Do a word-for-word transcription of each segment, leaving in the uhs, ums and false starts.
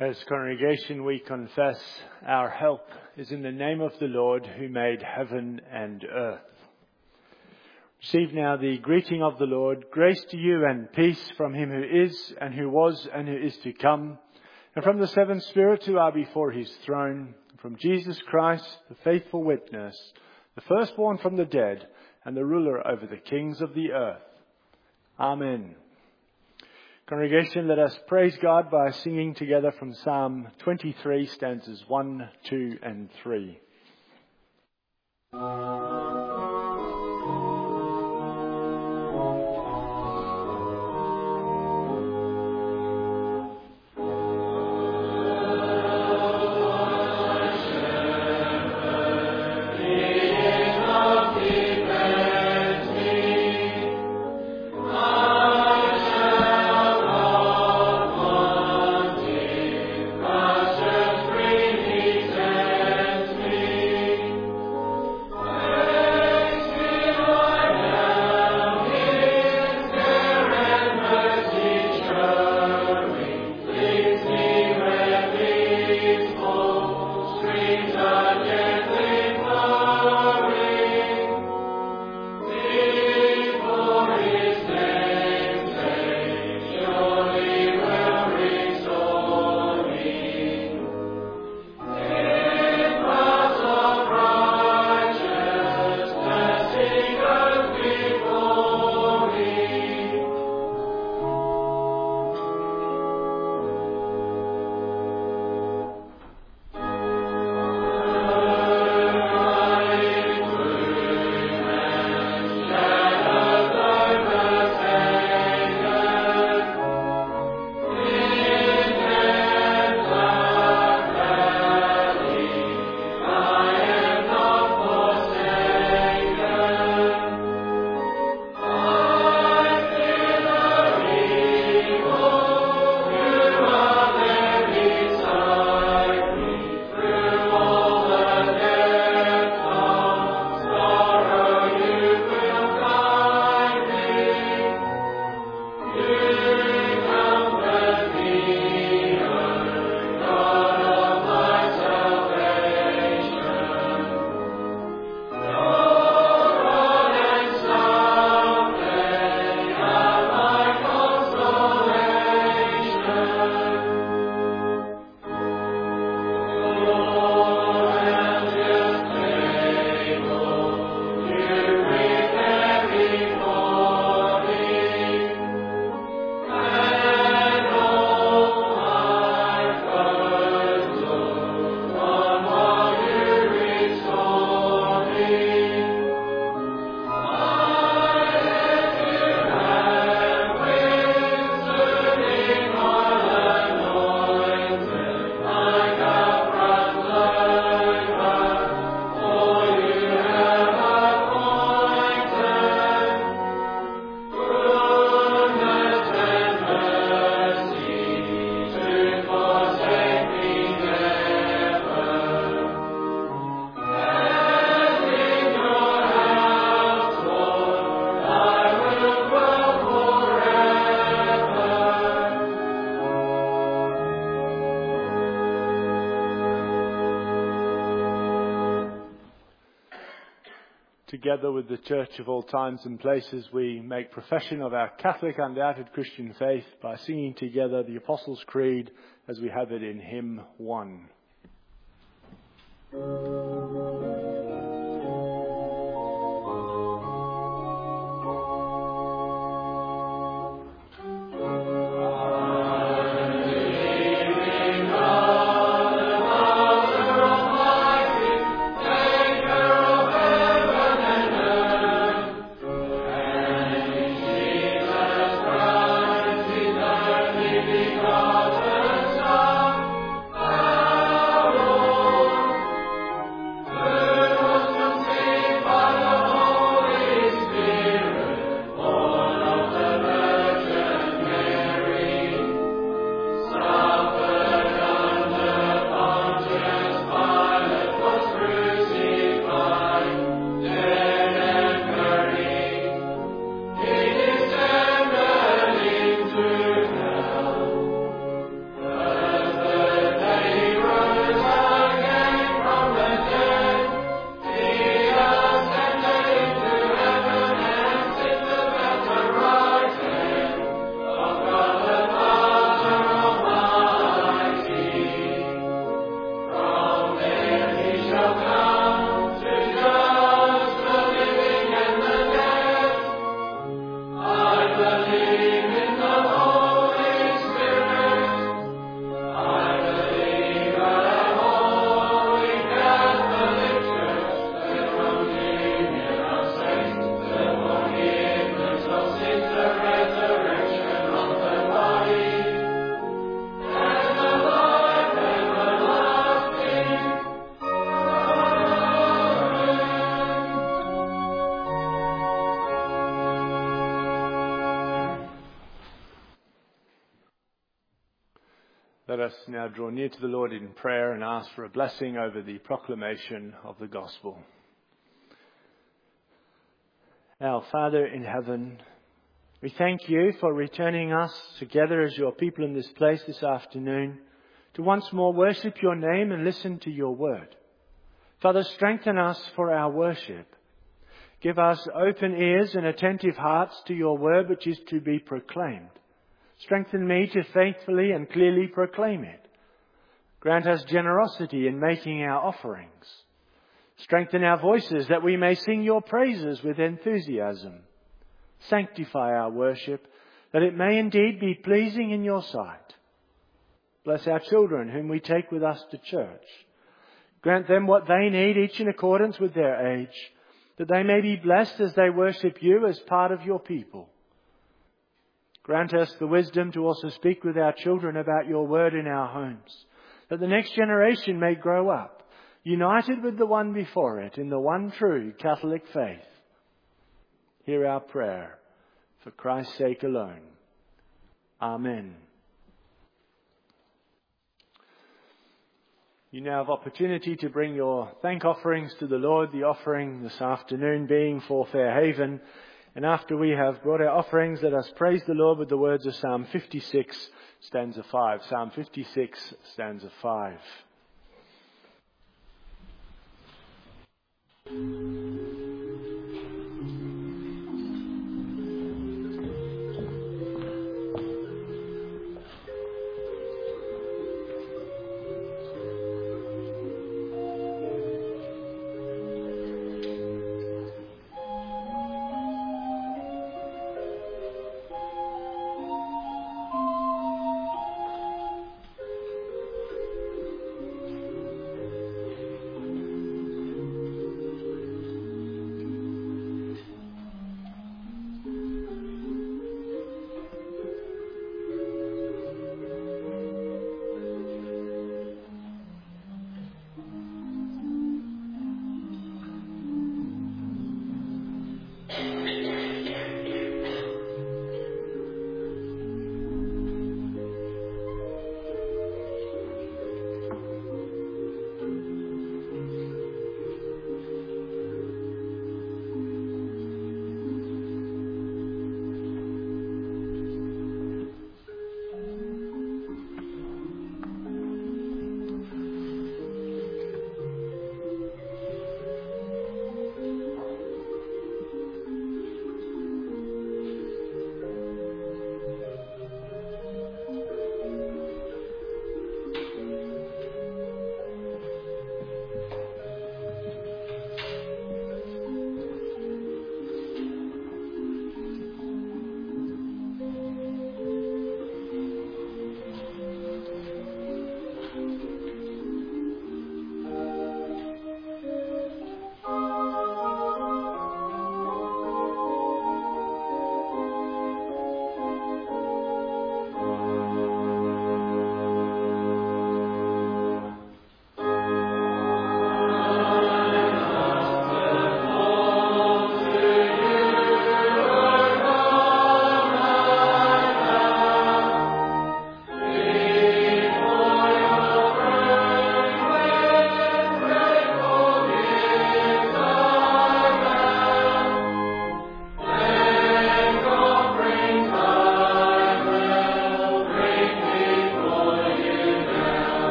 As congregation, we confess our help is in the name of the Lord who made heaven and earth. Receive now the greeting of the Lord. Grace to you and peace from him who is and who was and who is to come, and from the seven spirits who are before his throne, from Jesus Christ, the faithful witness, the firstborn from the dead, and the ruler over the kings of the earth. Amen. Congregation, let us praise God by singing together from Psalm twenty-three, stanzas one, two, and three. Together with the Church of all times and places, we make profession of our Catholic undoubted Christian faith by singing together the Apostles' Creed as we have it in hymn one. Amen. Let us now draw near to the Lord in prayer and ask for a blessing over the proclamation of the gospel. Our Father in heaven, we thank you for returning us together as your people in this place this afternoon to once more worship your name and listen to your word. Father, strengthen us for our worship. Give us open ears and attentive hearts to your word which is to be proclaimed. Strengthen me to faithfully and clearly proclaim it. Grant us generosity in making our offerings. Strengthen our voices that we may sing your praises with enthusiasm. Sanctify our worship that it may indeed be pleasing in your sight. Bless our children whom we take with us to church. Grant them what they need, each in accordance with their age, that they may be blessed as they worship you as part of your people. Grant us the wisdom to also speak with our children about your word in our homes, that the next generation may grow up, united with the one before it in the one true Catholic faith. Hear our prayer, for Christ's sake alone. Amen. You now have opportunity to bring your thank offerings to the Lord, the offering this afternoon being for Fairhaven. And after we have brought our offerings, let us praise the Lord with the words of Psalm fifty-six, stanza five. Psalm fifty-six, stanza five.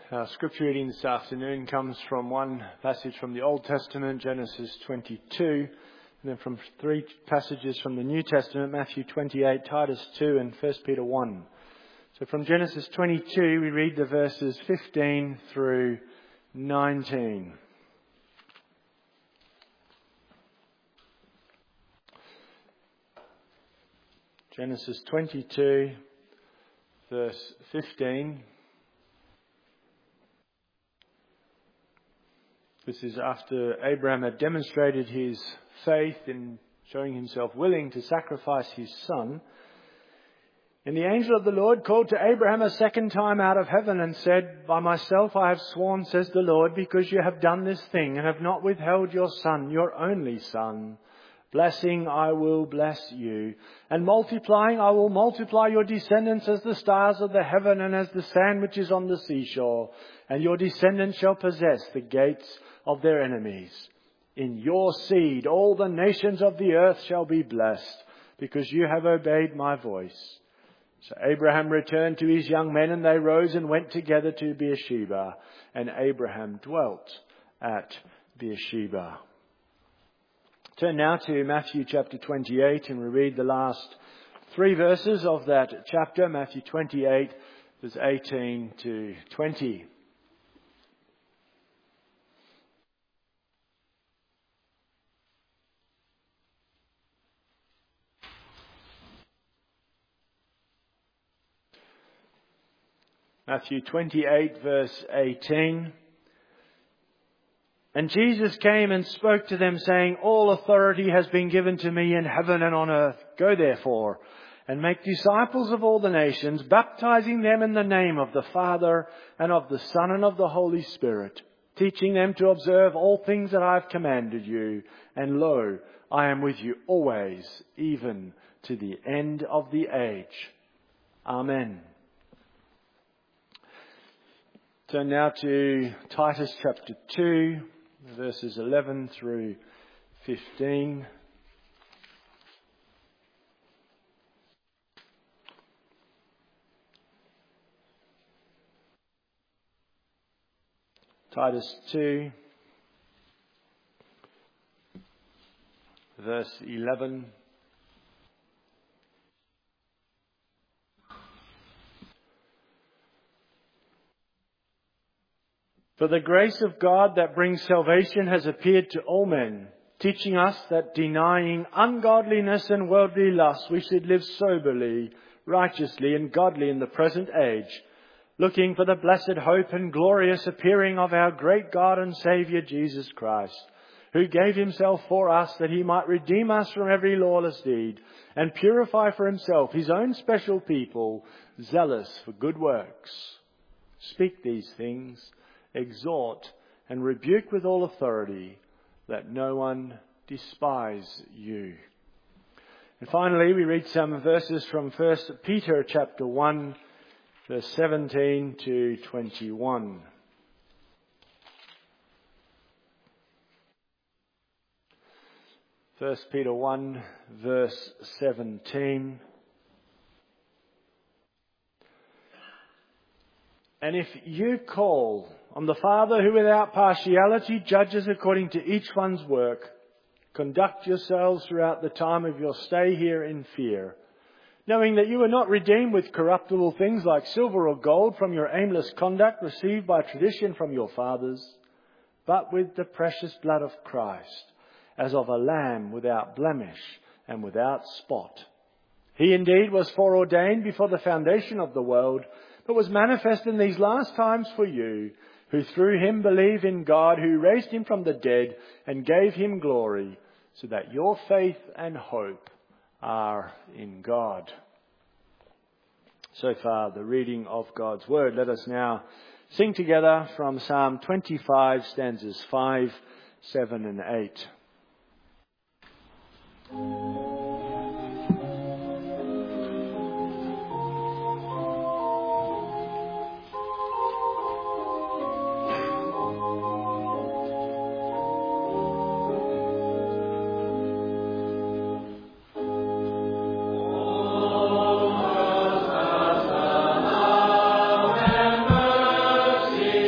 Our scripture reading this afternoon comes from one passage from the Old Testament, Genesis twenty-two, and then from three passages from the New Testament, Matthew twenty-eight, Titus two, and First Peter one. So from Genesis twenty-two, we read the verses fifteen through nineteen. Genesis twenty-two, verse fifteen. This is after Abraham had demonstrated his faith in showing himself willing to sacrifice his son. And the angel of the Lord called to Abraham a second time out of heaven and said, "By myself I have sworn, says the Lord, because you have done this thing and have not withheld your son, your only son. Blessing I will bless you, and multiplying I will multiply your descendants as the stars of the heaven and as the sand which is on the seashore. And your descendants shall possess the gates of their enemies. In your seed all the nations of the earth shall be blessed, because you have obeyed my voice." So Abraham returned to his young men, and they rose and went together to Beersheba, and Abraham dwelt at Beersheba. Turn now to Matthew chapter twenty-eight, and we read the last three verses of that chapter, Matthew twenty-eight, verses eighteen to twenty. Matthew twenty-eight, verse eighteen. "And Jesus came and spoke to them, saying, All authority has been given to me in heaven and on earth. Go therefore and make disciples of all the nations, baptizing them in the name of the Father and of the Son and of the Holy Spirit, teaching them to observe all things that I have commanded you. And lo, I am with you always, even to the end of the age. Amen." Turn now to Titus chapter two, verses eleven through fifteen. Titus two, verse eleven. "For the grace of God that brings salvation has appeared to all men, teaching us that denying ungodliness and worldly lusts, we should live soberly, righteously and godly in the present age, looking for the blessed hope and glorious appearing of our great God and Saviour Jesus Christ, who gave himself for us that he might redeem us from every lawless deed and purify for himself his own special people, zealous for good works. Speak these things, exhort and rebuke with all authority. Let no one despise you." And finally, we read some verses from First Peter chapter one, verse seventeen to twenty-one. First Peter one, verse seventeen. "And if you call on the Father who without partiality judges according to each one's work, conduct yourselves throughout the time of your stay here in fear, knowing that you are not redeemed with corruptible things like silver or gold from your aimless conduct received by tradition from your fathers, but with the precious blood of Christ, as of a lamb without blemish and without spot. He indeed was foreordained before the foundation of the world, but was manifest in these last times for you, who through him believe in God, who raised him from the dead and gave him glory, so that your faith and hope are in God." So far, the reading of God's word. Let us now sing together from Psalm twenty-five, stanzas five, seven and eight. Mercy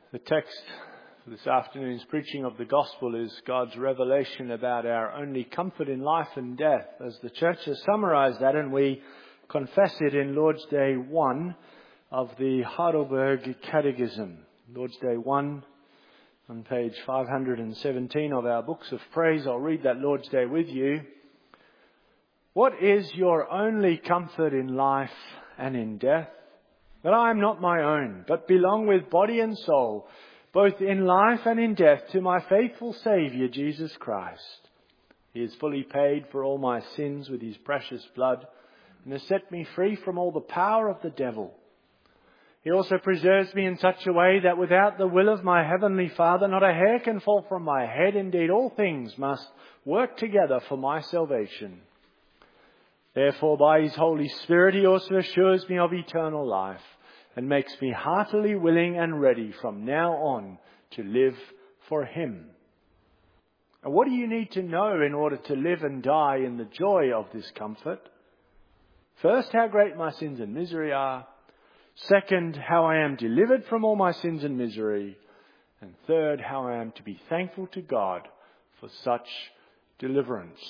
The text for this afternoon's preaching of the gospel is God's revelation about our only comfort in life and death, as the church has summarized that, and we confess it in Lord's Day one of the Heidelberg Catechism. Lord's Day one on page five hundred seventeen of our books of praise. I'll read that Lord's Day with you. What is your only comfort in life and in death? That I am not my own, but belong with body and soul, both in life and in death, to my faithful Saviour, Jesus Christ. He has fully paid for all my sins with his precious blood, and has set me free from all the power of the devil. He also preserves me in such a way that without the will of my heavenly Father, not a hair can fall from my head. Indeed, all things must work together for my salvation. Therefore, by his Holy Spirit, he also assures me of eternal life and makes me heartily willing and ready from now on to live for him. And what do you need to know in order to live and die in the joy of this comfort? First, how great my sins and misery are. Second, how I am delivered from all my sins and misery. And third, how I am to be thankful to God for such deliverance.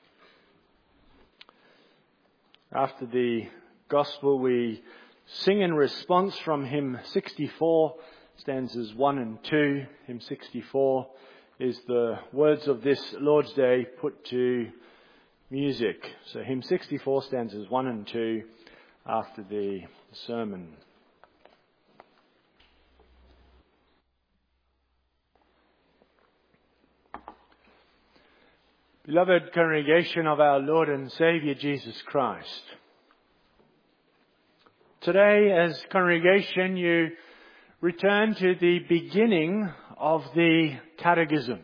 After the gospel, we sing in response from hymn sixty-four, stanzas one and two. Hymn sixty-four is the words of this Lord's Day put to music. So hymn sixty-four, stanzas one and two, after the sermon. Beloved congregation of our Lord and Saviour Jesus Christ, today as congregation you return to the beginning of the Catechism,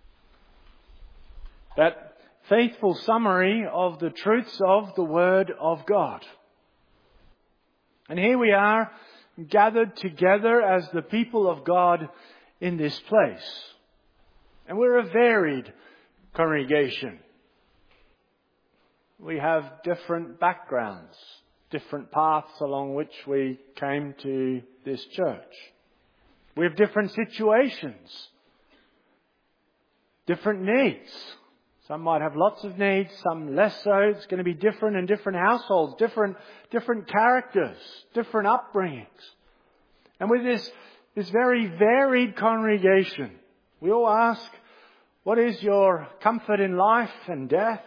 that faithful summary of the truths of the Word of God. And here we are gathered together as the people of God in this place. And we're a varied congregation. We have different backgrounds, different paths along which we came to this church. We have different situations, different needs. Some might have lots of needs, some less so. It's going to be different in different households, different, different characters, different upbringings. And with this, this very varied congregation, we all ask, what is your comfort in life and death?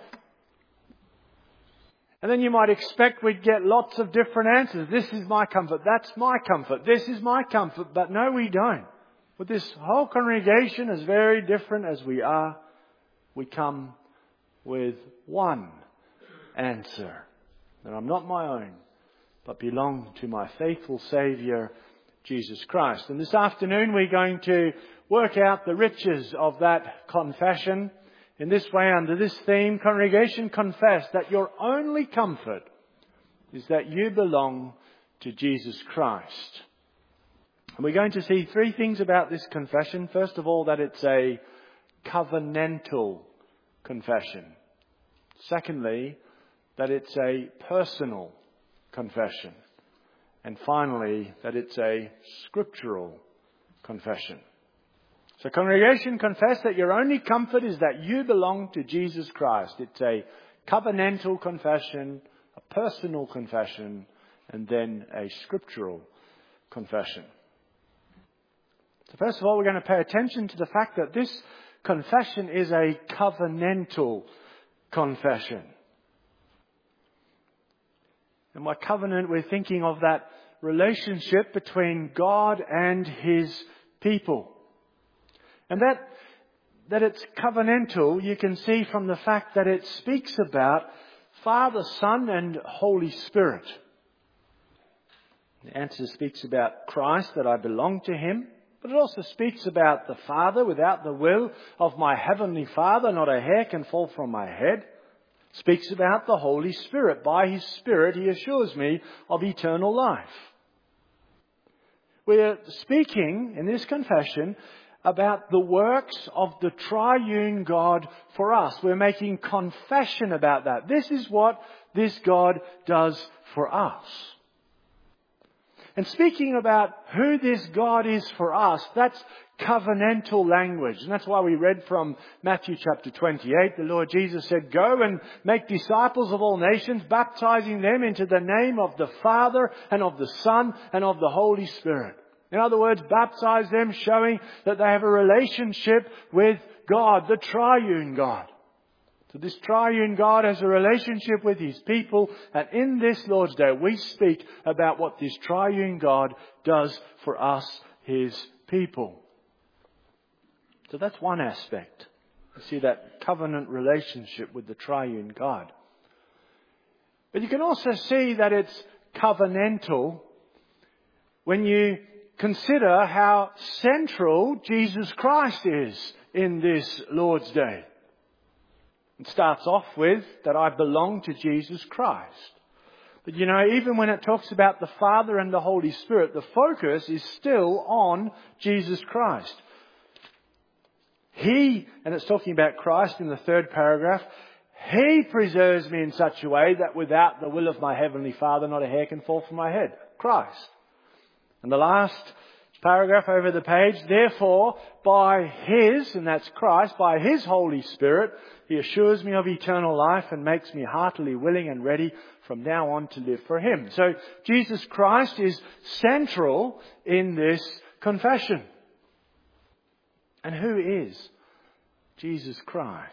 And then you might expect we'd get lots of different answers. This is my comfort. That's my comfort. This is my comfort. But no, we don't. With this whole congregation, as very different as we are, we come with one answer. That I'm not my own, but belong to my faithful Saviour, Jesus Christ. And this afternoon we're going to work out the riches of that confession. In this way, under this theme, congregation, confess that your only comfort is that you belong to Jesus Christ. And we're going to see three things about this confession. First of all, that it's a covenantal confession. Secondly, that it's a personal confession. And finally, that it's a scriptural confession. So congregation, confess that your only comfort is that you belong to Jesus Christ. It's a covenantal confession, a personal confession, and then a scriptural confession. So first of all, we're going to pay attention to the fact that this confession is a covenantal confession. And by covenant, we're thinking of that relationship between God and his people. And that, that it's covenantal, you can see from the fact that it speaks about Father, Son, and Holy Spirit. The answer speaks about Christ, that I belong to him. But it also speaks about the Father, without the will of my heavenly Father, not a hair can fall from my head. It speaks about the Holy Spirit. By his Spirit, he assures me of eternal life. We're speaking in this confession about the works of the triune God for us. We're making confession about that. This is what this God does for us. And speaking about who this God is for us, that's covenantal language. And that's why we read from Matthew chapter twenty-eight. The Lord Jesus said, "Go and make disciples of all nations, baptizing them into the name of the Father and of the Son and of the Holy Spirit." In other words, baptize them, showing that they have a relationship with God, the triune God. So this triune God has a relationship with His people, and in this Lord's Day we speak about what this triune God does for us, His people. So that's one aspect. You see that covenant relationship with the triune God. But you can also see that it's covenantal when you consider how central Jesus Christ is in this Lord's Day. It starts off with that I belong to Jesus Christ. But you know, even when it talks about the Father and the Holy Spirit, the focus is still on Jesus Christ. He, and it's talking about Christ in the third paragraph, He preserves me in such a way that without the will of my Heavenly Father, not a hair can fall from my head. Christ. And the last paragraph over the page, therefore, by His, and that's Christ, by His Holy Spirit, He assures me of eternal life and makes me heartily willing and ready from now on to live for Him. So Jesus Christ is central in this confession. And who is Jesus Christ?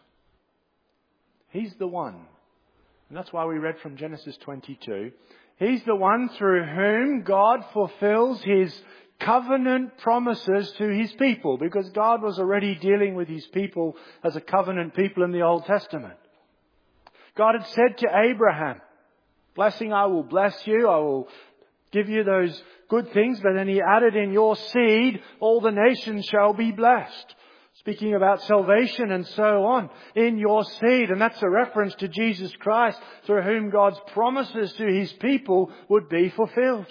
He's the one. And that's why we read from Genesis twenty-two. He's the one through whom God fulfills His covenant promises to His people, because God was already dealing with His people as a covenant people in the Old Testament. God had said to Abraham, blessing I will bless you, I will give you those good things, but then He added, in your seed all the nations shall be blessed. Speaking about salvation and so on, in your seed. And that's a reference to Jesus Christ, through whom God's promises to His people would be fulfilled.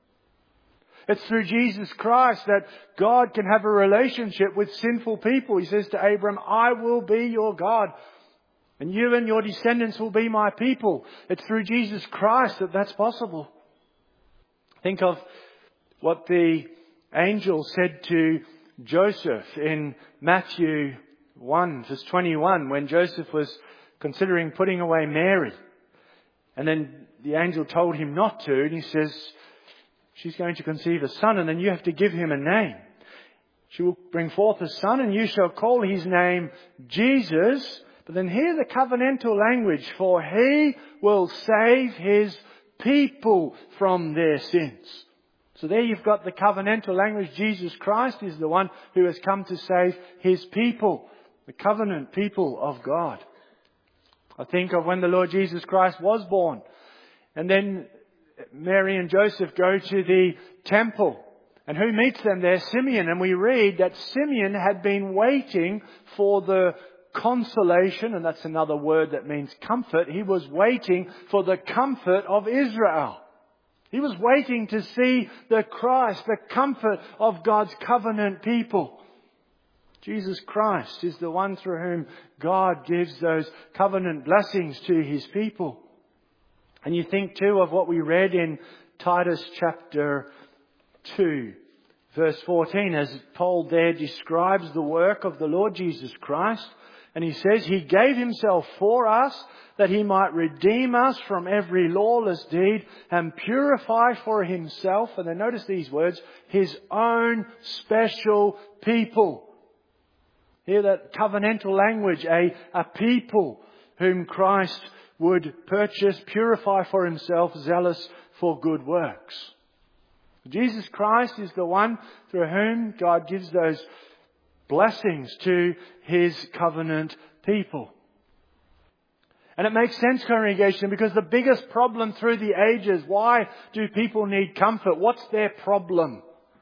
It's through Jesus Christ that God can have a relationship with sinful people. He says to Abram, I will be your God, and you and your descendants will be my people. It's through Jesus Christ that that's possible. Think of what the angel said to Joseph in Matthew one, verse twenty-one, when Joseph was considering putting away Mary. And then the angel told him not to, and he says, she's going to conceive a son, and then you have to give him a name. She will bring forth a son, and you shall call his name Jesus. But then hear the covenantal language, for He will save His people from their sins. So there you've got the covenantal language. Jesus Christ is the one who has come to save His people, the covenant people of God. I think of when the Lord Jesus Christ was born, and then Mary and Joseph go to the temple. And who meets them there? Simeon. And we read that Simeon had been waiting for the consolation, and that's another word that means comfort. He was waiting for the comfort of Israel. He was waiting to see the Christ, the comfort of God's covenant people. Jesus Christ is the one through whom God gives those covenant blessings to His people. And you think too of what we read in Titus chapter two, verse fourteen, as Paul there describes the work of the Lord Jesus Christ. And he says, He gave Himself for us, that He might redeem us from every lawless deed and purify for Himself, and then notice these words, His own special people. Hear that covenantal language, a, a people whom Christ would purchase, purify for Himself, zealous for good works. Jesus Christ is the one through whom God gives those blessings to His covenant people. And it makes sense, congregation, because the biggest problem through the ages, why do people need comfort? What's their problem?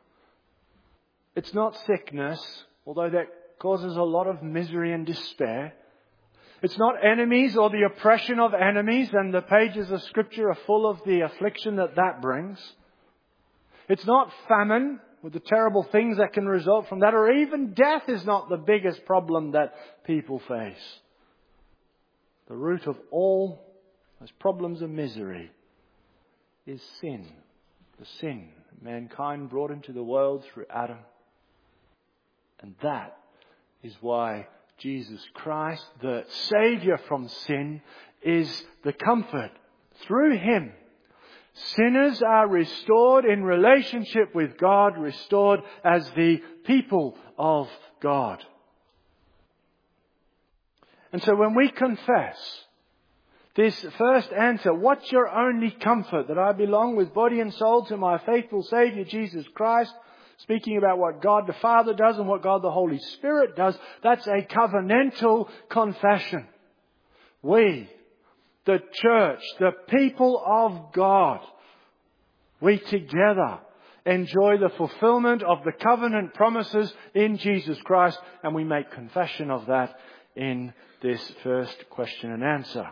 It's not sickness, although that causes a lot of misery and despair. It's not enemies or the oppression of enemies, and the pages of Scripture are full of the affliction that that brings. It's not famine, with the terrible things that can result from that, or even death is not the biggest problem that people face. The root of all those problems of misery is sin. the sin mankind brought into the world through Adam. And that is why Jesus Christ, the Saviour from sin, is the comfort. Through Him, sinners are restored in relationship with God, restored as the people of God. And so when we confess this first answer, what's your only comfort? That I belong with body and soul to my faithful Saviour Jesus Christ. Speaking about what God the Father does and what God the Holy Spirit does. That's a covenantal confession. We, the church, the people of God, we together enjoy the fulfillment of the covenant promises in Jesus Christ, and we make confession of that in this first question and answer.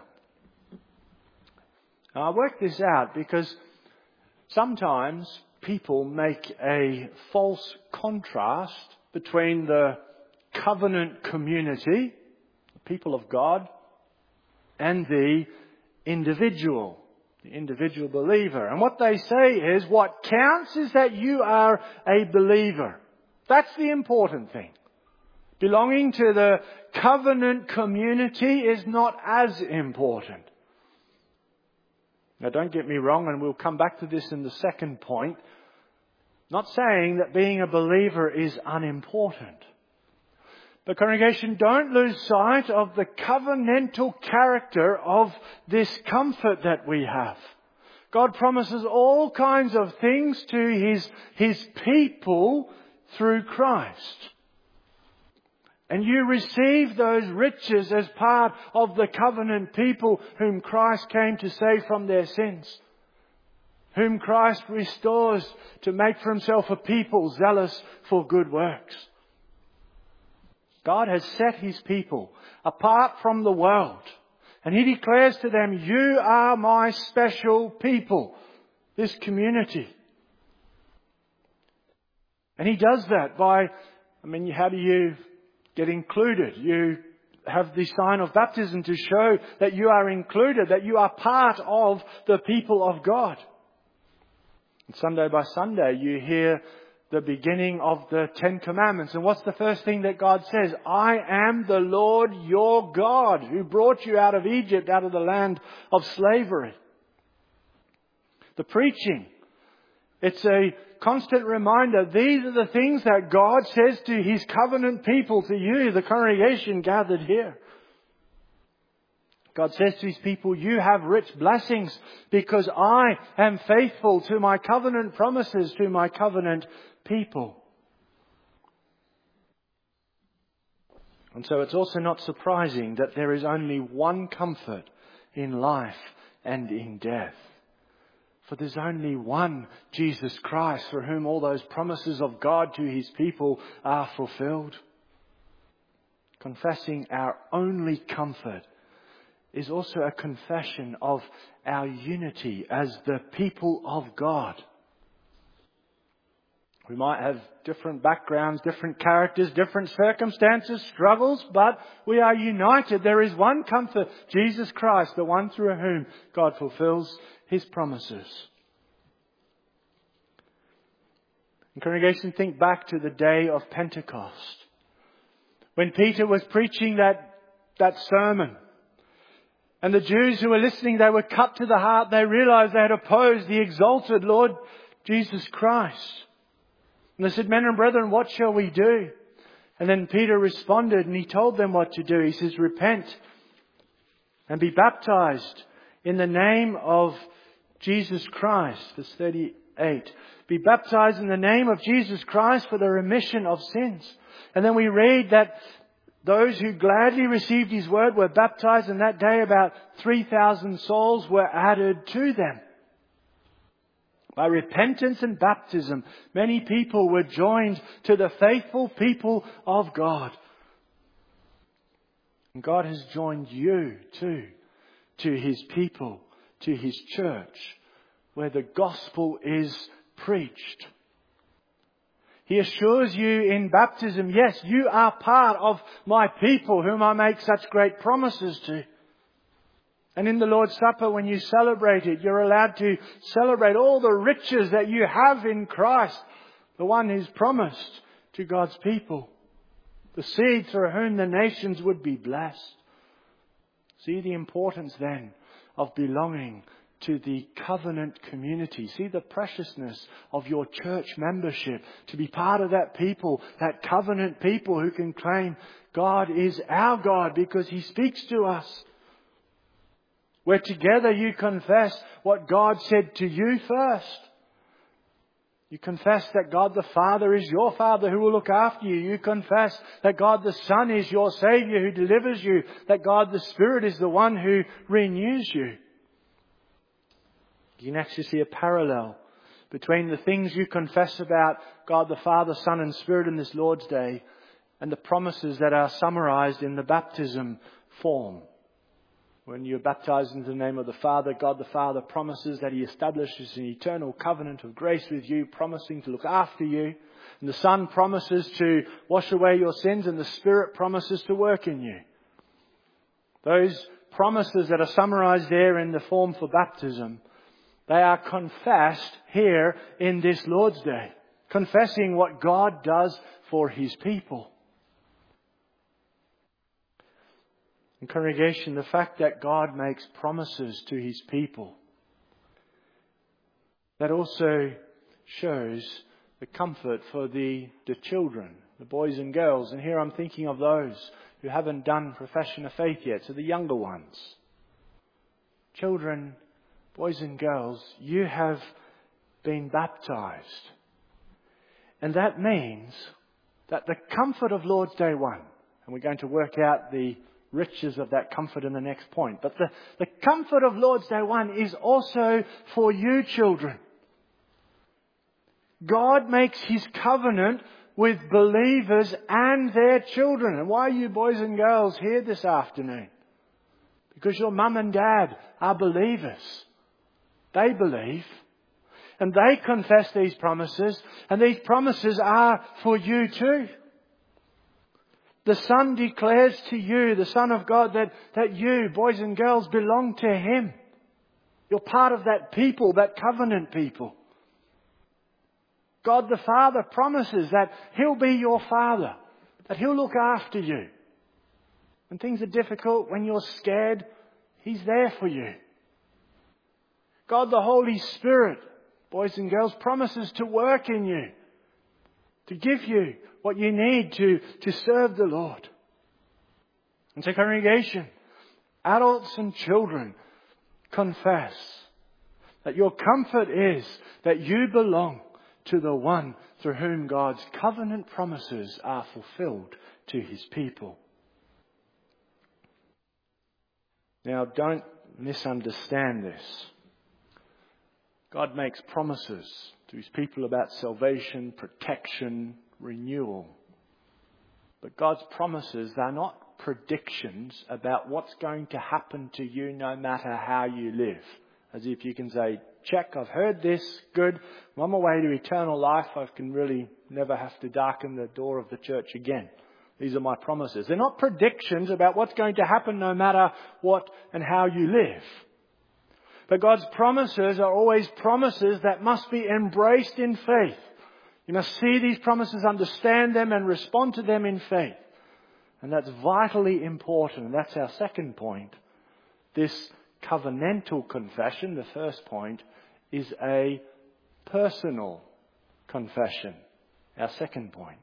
Now, I worked this out because sometimes people make a false contrast between the covenant community, the people of God, and the individual, the individual believer. And what they say is what counts is that you are a believer. That's the important thing. Belonging to the covenant community is not as important. Now, don't get me wrong, and we'll come back to this in the second point. Not saying that being a believer is unimportant. But congregation, don't lose sight of the covenantal character of this comfort that we have. God promises all kinds of things to His, His people through Christ. And you receive those riches as part of the covenant people whom Christ came to save from their sins. Whom Christ restores to make for Himself a people zealous for good works. God has set His people apart from the world. And He declares to them, you are my special people. This community. And He does that by, I mean, how do you get included? You have the sign of baptism to show that you are included, that you are part of the people of God. And Sunday by Sunday you hear the beginning of the Ten Commandments. And what's the first thing that God says? I am the Lord your God who brought you out of Egypt, out of the land of slavery. The preaching, it's a constant reminder. These are the things that God says to His covenant people, to you, the congregation gathered here. God says to His people, you have rich blessings because I am faithful to my covenant promises, to my covenant people. And so it's also not surprising that there is only one comfort in life and in death. For there's only one Jesus Christ for whom all those promises of God to His people are fulfilled. Confessing our only comfort is also a confession of our unity as the people of God. We might have different backgrounds, different characters, different circumstances, struggles, but we are united. There is one comfort, Jesus Christ, the one through whom God fulfills His promises. And congregation, think back to the day of Pentecost. When Peter was preaching that, that sermon. And the Jews who were listening, they were cut to the heart. They realized they had opposed the exalted Lord Jesus Christ. And they said, men and brethren, what shall we do? And then Peter responded and he told them what to do. He says, repent and be baptized in the name of Jesus Christ. Verse thirty-eight. Be baptized in the name of Jesus Christ for the remission of sins. And then we read that those who gladly received His word were baptized, and that day about three thousand souls were added to them. By repentance and baptism, many people were joined to the faithful people of God. And God has joined you too to His people, to His church, where the gospel is preached. He assures you in baptism, yes, you are part of my people whom I make such great promises to. And in the Lord's Supper, when you celebrate it, you're allowed to celebrate all the riches that you have in Christ, the one who's promised to God's people, the seed through whom the nations would be blessed. See the importance then of belonging to the covenant community. See the preciousness of your church membership, to be part of that people, that covenant people who can claim God is our God because He speaks to us. Where together you confess what God said to you first. You confess that God the Father is your Father who will look after you. You confess that God the Son is your Saviour who delivers you. That God the Spirit is the one who renews you. You can actually see a parallel between the things you confess about God the Father, Son and Spirit in this Lord's Day and the promises that are summarized in the baptism form. When you're baptized into the name of the Father, God the Father promises that He establishes an eternal covenant of grace with you, promising to look after you. And the Son promises to wash away your sins, and the Spirit promises to work in you. Those promises that are summarized there in the form for baptism, they are confessed here in this Lord's Day, confessing what God does for His people. And congregation, the fact that God makes promises to His people, that also shows the comfort for the, the children, the boys and girls. And here I'm thinking of those who haven't done profession of faith yet, so the younger ones. Children, boys and girls, you have been baptized. And that means that the comfort of Lord's Day one, and we're going to work out the riches of that comfort in the next point. But the, the comfort of Lord's Day one is also for you children. God makes His covenant with believers and their children. And why are you boys and girls here this afternoon? Because your mum and dad are believers. They believe. And they confess these promises. And these promises are for you too. The Son declares to you, the Son of God, that, that you, boys and girls, belong to Him. You're part of that people, that covenant people. God the Father promises that He'll be your Father, that He'll look after you. When things are difficult, when you're scared, He's there for you. God the Holy Spirit, boys and girls, promises to work in you, to give you what you need to, to serve the Lord. And so congregation, adults and children, confess that your comfort is that you belong to the one through whom God's covenant promises are fulfilled to His people. Now don't misunderstand this. God makes promises to His people about salvation, protection, renewal. But God's promises are not predictions about what's going to happen to you no matter how you live. As if you can say, check, I've heard this, good, I'm on my way to eternal life, I can really never have to darken the door of the church again. These are my promises. They're not predictions about what's going to happen no matter what and how you live. But God's promises are always promises that must be embraced in faith. You must see these promises, understand them and respond to them in faith. And that's vitally important. And that's our second point. This covenantal confession, the first point, is a personal confession. Our second point.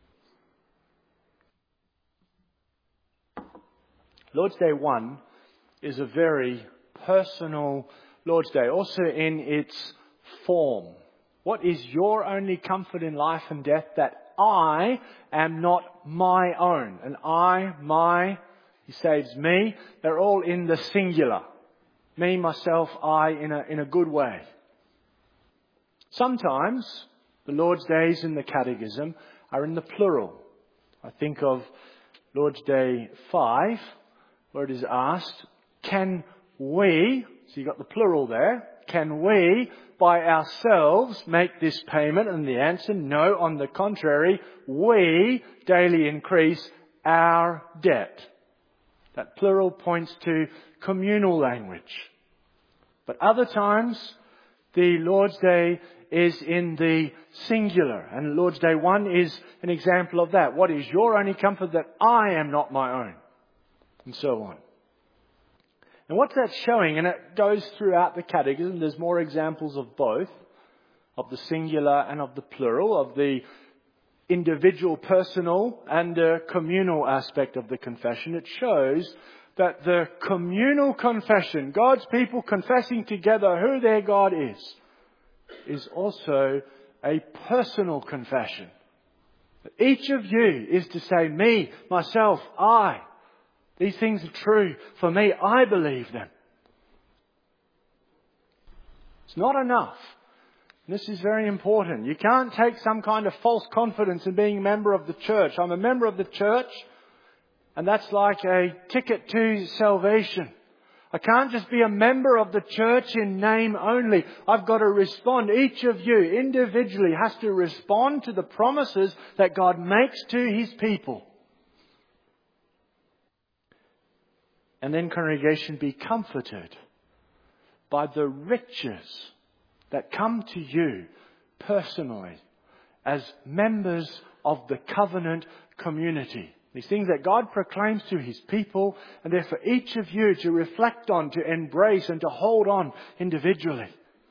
Lord's Day one is a very personal Lord's Day, also in its form. What is your only comfort in life and death? That I am not my own. And I, my, He saves me. They're all in the singular. Me, myself, I, in a, in a good way. Sometimes the Lord's Days in the Catechism are in the plural. I think of Lord's Day five, where it is asked, can we, so you've got the plural there, can we by ourselves make this payment? And the answer, no, on the contrary, we daily increase our debt. That plural points to communal language. But other times, the Lord's Day is in the singular. And Lord's Day one is an example of that. What is your only comfort? That I am not my own. And so on. And what's that showing? And it goes throughout the catechism. There's more examples of both. Of the singular and of the plural. Of the individual, personal and the communal aspect of the confession. It shows that the communal confession, God's people confessing together who their God is, is also a personal confession. Each of you is to say, me, myself, I. These things are true for me. I believe them. It's not enough. This is very important. You can't take some kind of false confidence in being a member of the church. I'm a member of the church, and that's like a ticket to salvation. I can't just be a member of the church in name only. I've got to respond. Each of you individually has to respond to the promises that God makes to His people. And then, congregation, be comforted by the riches that come to you personally as members of the covenant community. These things that God proclaims to His people, and they're for each of you to reflect on, to embrace and to hold on individually.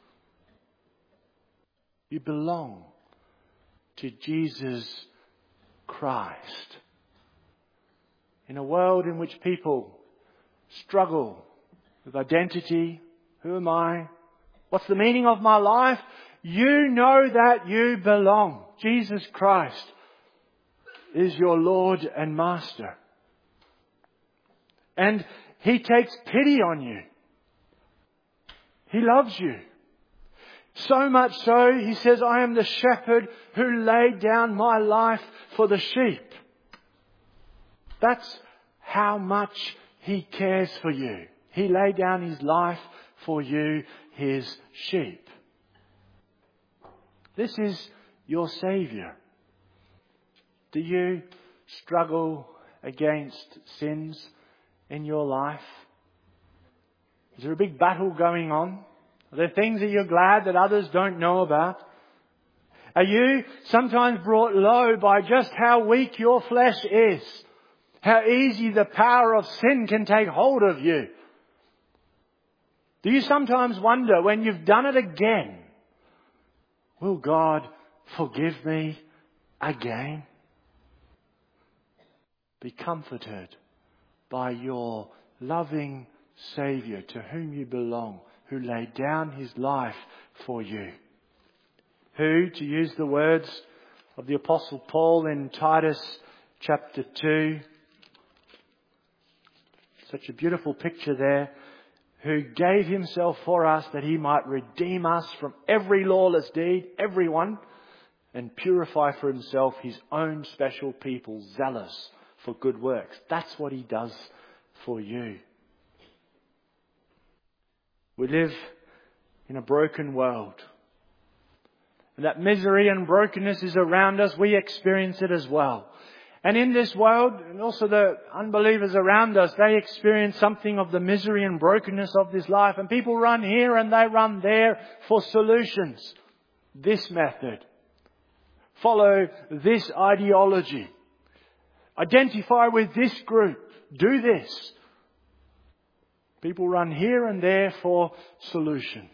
You belong to Jesus Christ. In a world in which people struggle with identity, who am I? What's the meaning of my life? You know that you belong. Jesus Christ is your Lord and Master. And He takes pity on you. He loves you. So much so, He says, I am the shepherd who laid down my life for the sheep. That's how much He cares for you. He laid down His life for you, His sheep. This is your Saviour. Do you struggle against sins in your life? Is there a big battle going on? Are there things that you're glad that others don't know about? Are you sometimes brought low by just how weak your flesh is? How easy the power of sin can take hold of you? Do you sometimes wonder, when you've done it again, will God forgive me again? Be comforted by your loving Saviour, to whom you belong, who laid down His life for you. Who, to use the words of the Apostle Paul in Titus chapter two, such a beautiful picture there, who gave Himself for us that He might redeem us from every lawless deed, everyone, and purify for Himself His own special people, zealous for good works. That's what He does for you. We live in a broken world. And that misery and brokenness is around us. We experience it as well. And in this world, and also the unbelievers around us, they experience something of the misery and brokenness of this life. And people run here and they run there for solutions. This method. Follow this ideology. Identify with this group. Do this. People run here and there for solutions.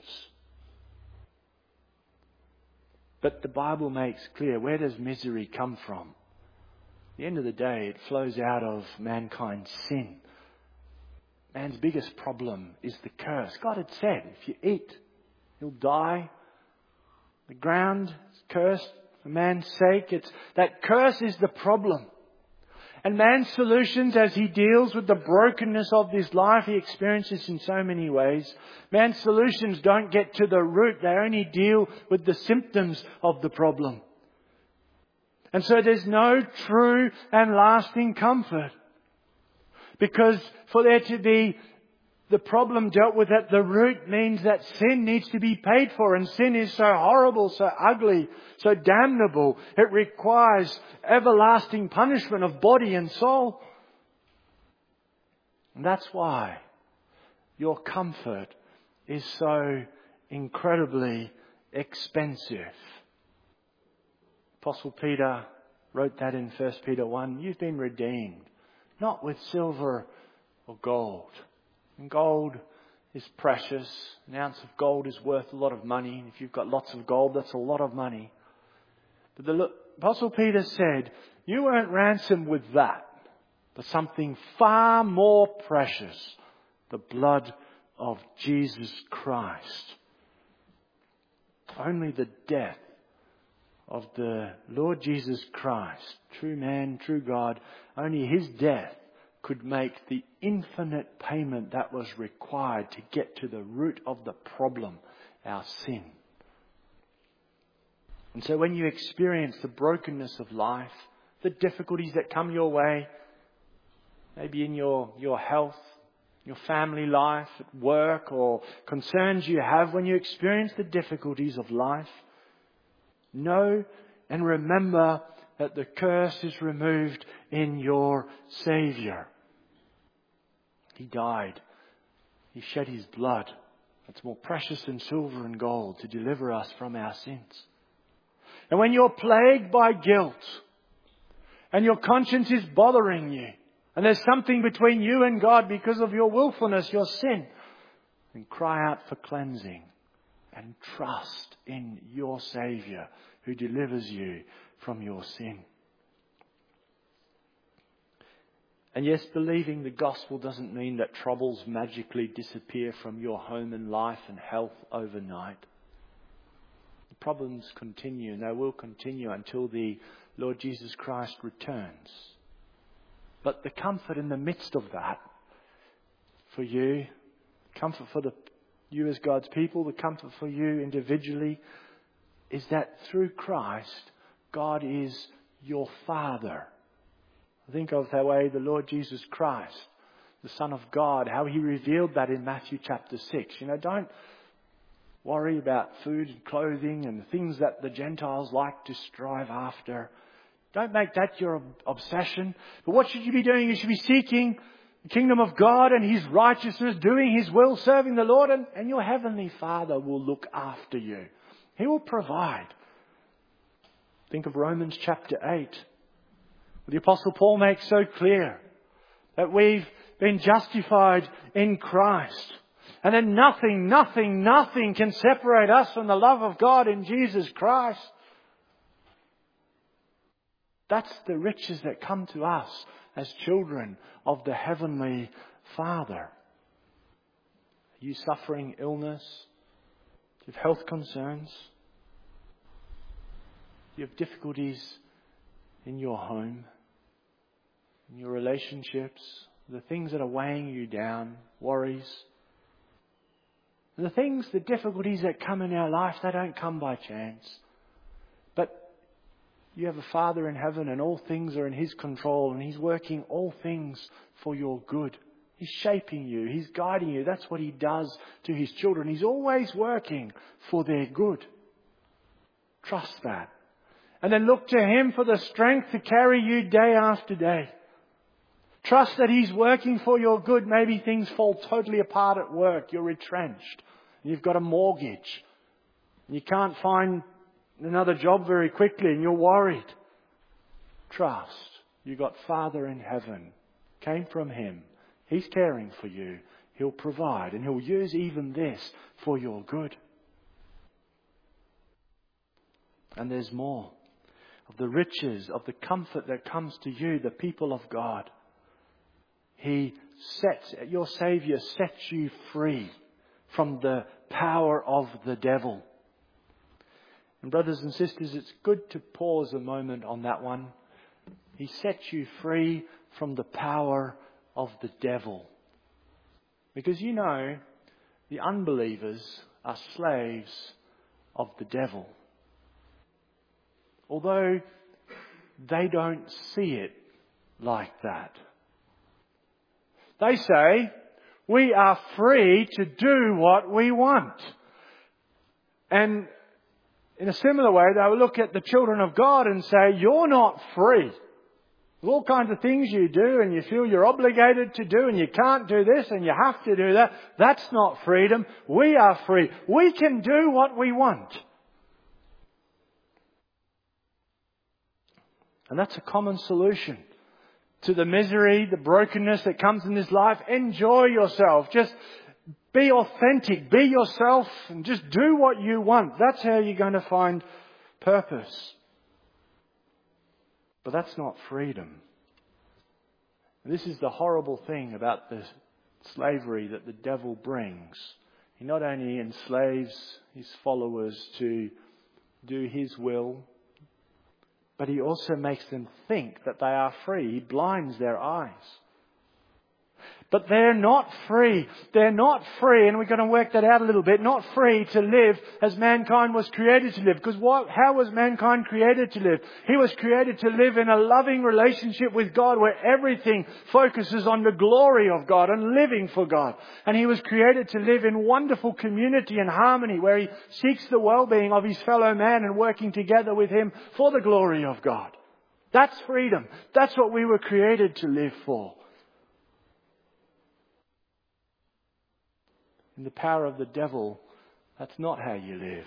But the Bible makes clear, where does misery come from? At the end of the day, it flows out of mankind's sin. Man's biggest problem is the curse. God had said, if you eat, you'll die. The ground is cursed for man's sake. It's, that curse is the problem. And man's solutions, as he deals with the brokenness of this life he experiences in so many ways, man's solutions don't get to the root. They only deal with the symptoms of the problem. And so there's no true and lasting comfort. Because for there to be the problem dealt with at the root means that sin needs to be paid for. And sin is so horrible, so ugly, so damnable. It requires everlasting punishment of body and soul. And that's why your comfort is so incredibly expensive. Apostle Peter wrote that in First Peter one. You've been redeemed, not with silver or gold. And gold is precious. An ounce of gold is worth a lot of money. And if you've got lots of gold, that's a lot of money. But the Apostle Peter said, you weren't ransomed with that, but something far more precious, the blood of Jesus Christ. Only the death of the Lord Jesus Christ, true man, true God, only His death could make the infinite payment that was required to get to the root of the problem, our sin. And so when you experience the brokenness of life, the difficulties that come your way, maybe in your, your health, your family life, at work, or concerns you have, when you experience the difficulties of life, know and remember that the curse is removed in your Saviour. He died. He shed His blood. It's more precious than silver and gold to deliver us from our sins. And when you're plagued by guilt and your conscience is bothering you and there's something between you and God because of your willfulness, your sin, then cry out for cleansing and trust in your Saviour who delivers you from your sin. And yes, believing the gospel doesn't mean that troubles magically disappear from your home and life and health overnight. The problems continue, and they will continue until the Lord Jesus Christ returns. But the comfort in the midst of that, for you, comfort for the, you as God's people, the comfort for you individually, is that through Christ, God is your Father. Think of the way the Lord Jesus Christ, the Son of God, how He revealed that in Matthew chapter six. You know, don't worry about food and clothing and things that the Gentiles like to strive after. Don't make that your obsession. But what should you be doing? You should be seeking the kingdom of God and His righteousness, doing His will, serving the Lord, and, and your Heavenly Father will look after you. He will provide. Think of Romans chapter eight. The Apostle Paul makes so clear that we've been justified in Christ. And then nothing, nothing, nothing can separate us from the love of God in Jesus Christ. That's the riches that come to us as children of the Heavenly Father. Are you suffering illness? Do you have health concerns? Do you have difficulties in your home, in your relationships, the things that are weighing you down, worries? The things, the difficulties that come in our life, they don't come by chance. But you have a Father in heaven and all things are in His control and He's working all things for your good. He's shaping you. He's guiding you. That's what He does to His children. He's always working for their good. Trust that. And then look to Him for the strength to carry you day after day. Trust that He's working for your good. Maybe things fall totally apart at work. You're retrenched. You've got a mortgage. You can't find another job very quickly and you're worried. Trust. You've got Father in heaven. Came from Him. He's caring for you. He'll provide and He'll use even this for your good. And there's more. Of the riches, of the comfort that comes to you, the people of God. He sets, your Saviour sets you free from the power of the devil. And brothers and sisters, it's good to pause a moment on that one. He sets you free from the power of the devil. Because you know, the unbelievers are slaves of the devil. Although they don't see it like that. They say, we are free to do what we want. And in a similar way, they will look at the children of God and say, you're not free. There's all kinds of things you do and you feel you're obligated to do and you can't do this and you have to do that. That's not freedom. We are free. We can do what we want. And that's a common solution to the misery, the brokenness that comes in this life. Enjoy yourself. Just be authentic. Be yourself and just do what you want. That's how you're going to find purpose. But that's not freedom. And this is the horrible thing about the slavery that the devil brings. He not only enslaves his followers to do his will, but he also makes them think that they are free. He blinds their eyes. But they're not free. They're not free, and we're going to work that out a little bit, not free to live as mankind was created to live. Because what, how was mankind created to live? He was created to live in a loving relationship with God where everything focuses on the glory of God and living for God. And he was created to live in wonderful community and harmony where he seeks the well-being of his fellow man and working together with him for the glory of God. That's freedom. That's what we were created to live for. In the power of the devil, that's not how you live.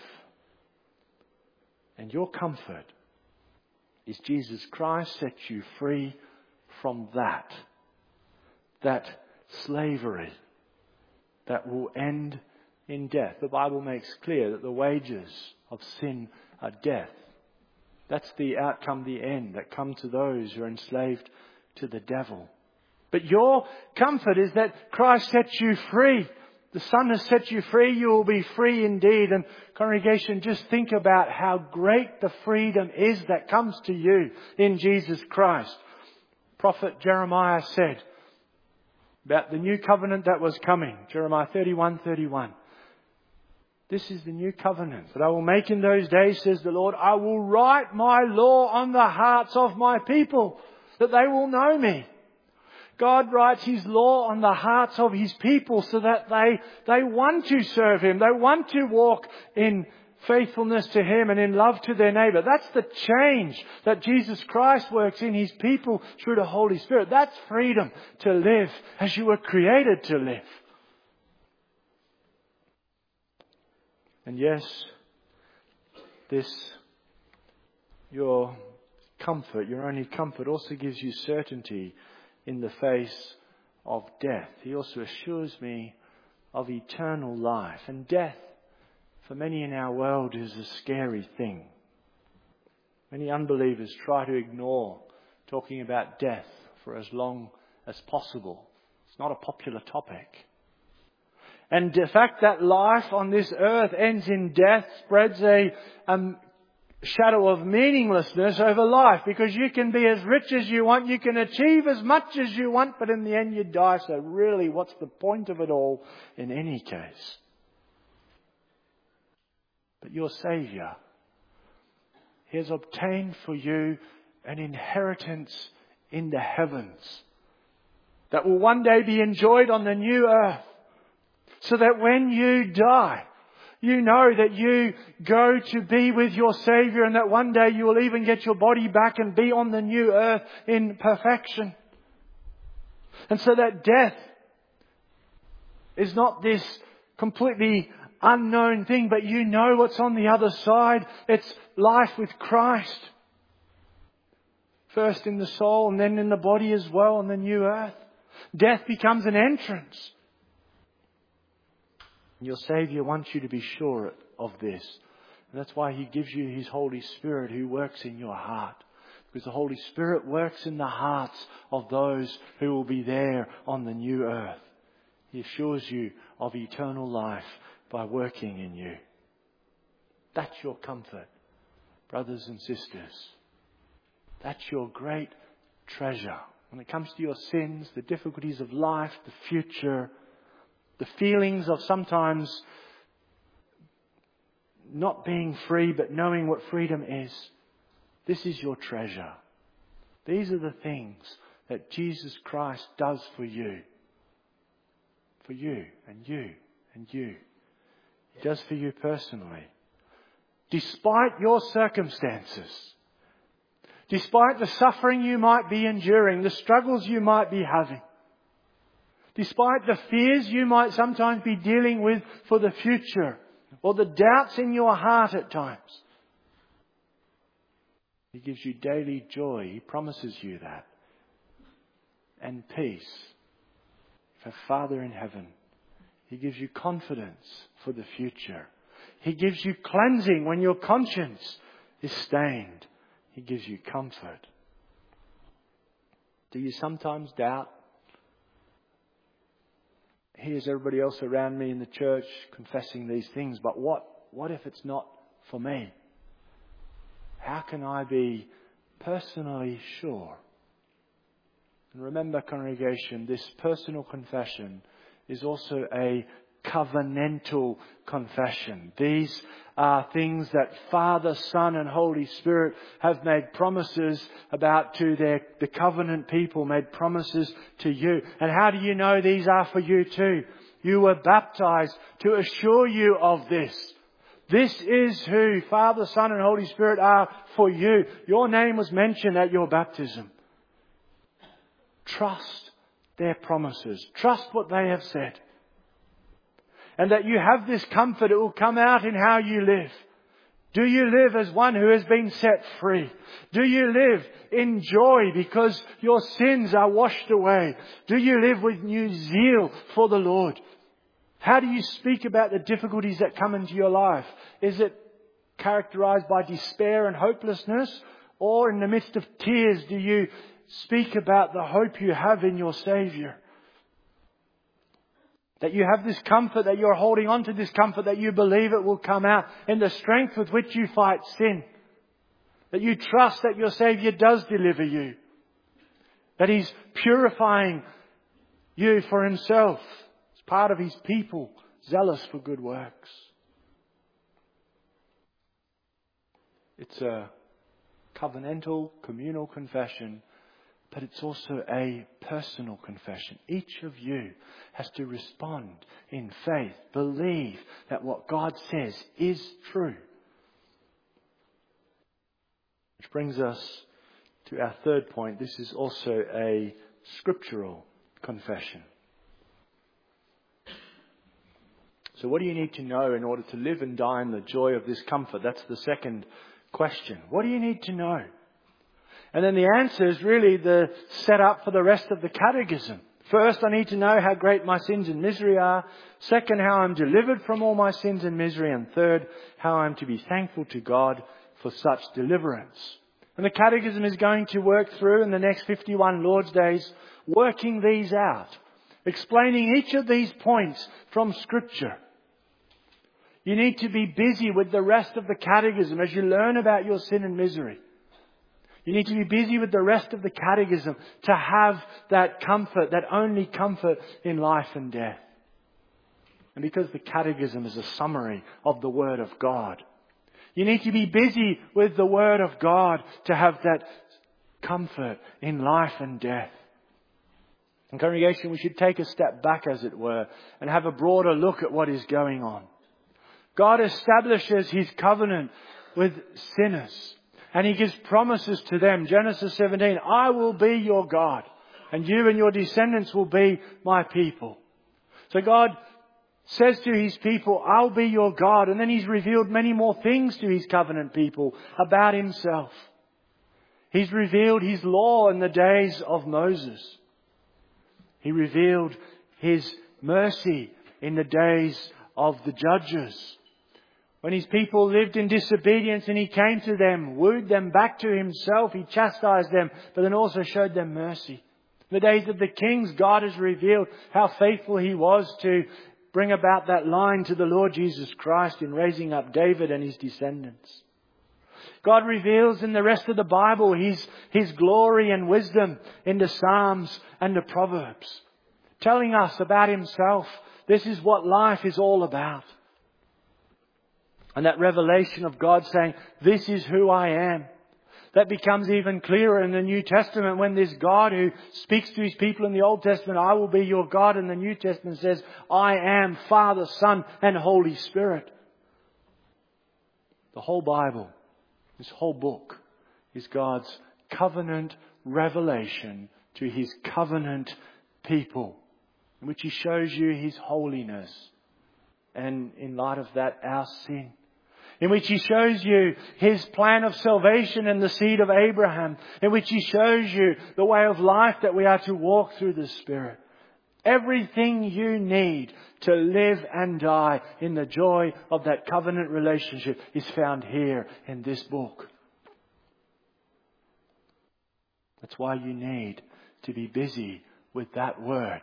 And your comfort is Jesus Christ sets you free from that. That slavery that will end in death. The Bible makes clear that the wages of sin are death. That's the outcome, the end that comes to those who are enslaved to the devil. But your comfort is that Christ sets you free. The Son has set you free, you will be free indeed. And congregation, just think about how great the freedom is that comes to you in Jesus Christ. Prophet Jeremiah said about the new covenant that was coming. Jeremiah thirty-one thirty-one. This is the new covenant that I will make in those days, says the Lord. I will write my law on the hearts of my people, that they will know me. God writes His law on the hearts of His people so that they, they want to serve Him. They want to walk in faithfulness to Him and in love to their neighbour. That's the change that Jesus Christ works in His people through the Holy Spirit. That's freedom to live as you were created to live. And yes, this, your comfort, your only comfort, also gives you certainty in the face of death. He also assures me of eternal life. And death, for many in our world, is a scary thing. Many unbelievers try to ignore talking about death for as long as possible. It's not a popular topic. And the fact that life on this earth ends in death spreads a um, shadow of meaninglessness over life, because you can be as rich as you want, you can achieve as much as you want, but in the end you die. So really, what's the point of it all in any case? But your Saviour, He has obtained for you an inheritance in the heavens that will one day be enjoyed on the new earth, so that when you die, you know that you go to be with your Saviour, and that one day you will even get your body back and be on the new earth in perfection. And so that death is not this completely unknown thing, but you know what's on the other side. It's life with Christ. First in the soul and then in the body as well on the new earth. Death becomes an entrance. Your Saviour wants you to be sure of this. And that's why He gives you His Holy Spirit who works in your heart. Because the Holy Spirit works in the hearts of those who will be there on the new earth. He assures you of eternal life by working in you. That's your comfort, brothers and sisters. That's your great treasure. When it comes to your sins, the difficulties of life, the future, the feelings of sometimes not being free, but knowing what freedom is. This is your treasure. These are the things that Jesus Christ does for you. For you and you and you. He does for you personally. Despite your circumstances, Despite the suffering you might be enduring, the struggles you might be having, despite the fears you might sometimes be dealing with for the future, or the doubts in your heart at times, He gives you daily joy. He promises you that. And peace. For Father in heaven, He gives you confidence for the future. He gives you cleansing when your conscience is stained. He gives you comfort. Do you sometimes doubt? Here's everybody else around me in the church confessing these things, but what, what if it's not for me? How can I be personally sure? And remember, congregation, this personal confession is also a covenantal confession. These are things that Father, Son and Holy Spirit have made promises about to their, the covenant people, made promises to you. And how do you know these are for you too? You were baptized to assure you of this. This is who Father, Son and Holy Spirit are for you. Your name was mentioned at your baptism. Trust their promises. Trust what they have said. And that you have this comfort, it will come out in how you live. Do you live as one who has been set free? Do you live in joy because your sins are washed away? Do you live with new zeal for the Lord? How do you speak about the difficulties that come into your life? Is it characterized by despair and hopelessness? Or in the midst of tears, do you speak about the hope you have in your Saviour? That you have this comfort, that you're holding on to this comfort, that you believe it will come out in the strength with which you fight sin. That you trust that your Saviour does deliver you. That He's purifying you for Himself as part of His people, zealous for good works. It's a covenantal, communal confession. But it's also a personal confession. Each of you has to respond in faith, believe that what God says is true. Which brings us to our third point. This is also a scriptural confession. So what do you need to know in order to live and die in the joy of this comfort? That's the second question. What do you need to know? And then the answer is really the setup for the rest of the catechism. First, I need to know how great my sins and misery are. Second, how I'm delivered from all my sins and misery. And third, how I'm to be thankful to God for such deliverance. And the catechism is going to work through in the next fifty-one Lord's Days, working these out, explaining each of these points from Scripture. You need to be busy with the rest of the catechism as you learn about your sin and misery. You need to be busy with the rest of the catechism to have that comfort, that only comfort in life and death. And because the catechism is a summary of the Word of God, you need to be busy with the Word of God to have that comfort in life and death. And congregation, we should take a step back, as it were, and have a broader look at what is going on. God establishes His covenant with sinners. And He gives promises to them. Genesis seventeen, I will be your God. And you and your descendants will be my people. So God says to His people, I'll be your God. And then He's revealed many more things to His covenant people about Himself. He's revealed His law in the days of Moses. He revealed His mercy in the days of the judges. When His people lived in disobedience and He came to them, wooed them back to Himself, He chastised them, but then also showed them mercy. In the days of the kings, God has revealed how faithful He was to bring about that line to the Lord Jesus Christ in raising up David and his descendants. God reveals in the rest of the Bible His, His glory and wisdom in the Psalms and the Proverbs, telling us about Himself. This is what life is all about. And that revelation of God saying, this is who I am. That becomes even clearer in the New Testament when this God who speaks to His people in the Old Testament, I will be your God. In the New Testament says, I am Father, Son and Holy Spirit. The whole Bible, this whole book, is God's covenant revelation to His covenant people, in which He shows you His holiness, and in light of that, our sin. In which He shows you His plan of salvation and the seed of Abraham. In which He shows you the way of life that we are to walk through the Spirit. Everything you need to live and die in the joy of that covenant relationship is found here in this book. That's why you need to be busy with that word.